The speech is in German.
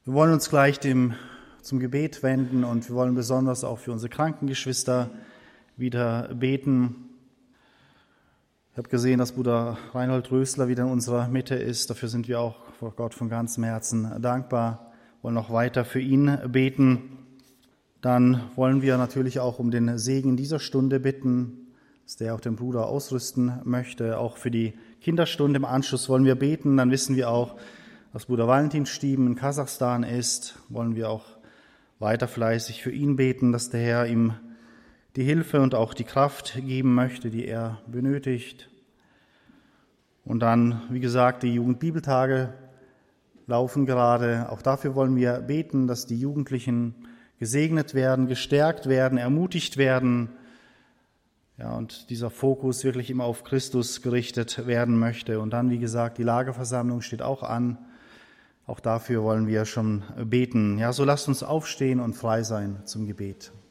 Wir wollen uns gleich zum Gebet wenden und wir wollen besonders auch für unsere Krankengeschwister wieder beten. Ich habe gesehen, dass Bruder Reinhold Rösler wieder in unserer Mitte ist. Dafür sind wir auch vor Gott von ganzem Herzen dankbar. Wir wollen noch weiter für ihn beten. Dann wollen wir natürlich auch um den Segen in dieser Stunde bitten, dass der auch den Bruder ausrüsten möchte. Auch für die Kinderstunde im Anschluss wollen wir beten. Dann wissen wir auch, dass Bruder Valentin Stieben in Kasachstan ist. Wollen wir auch weiter fleißig für ihn beten, dass der Herr ihm die Hilfe und auch die Kraft geben möchte, die er benötigt. Und dann, wie gesagt, die Jugendbibeltage laufen gerade. Auch dafür wollen wir beten, dass die Jugendlichen gesegnet werden, gestärkt werden, ermutigt werden. Ja, und dieser Fokus wirklich immer auf Christus gerichtet werden möchte. Und dann, wie gesagt, die Lagerversammlung steht auch an. Auch dafür wollen wir schon beten. Ja, so lasst uns aufstehen und frei sein zum Gebet.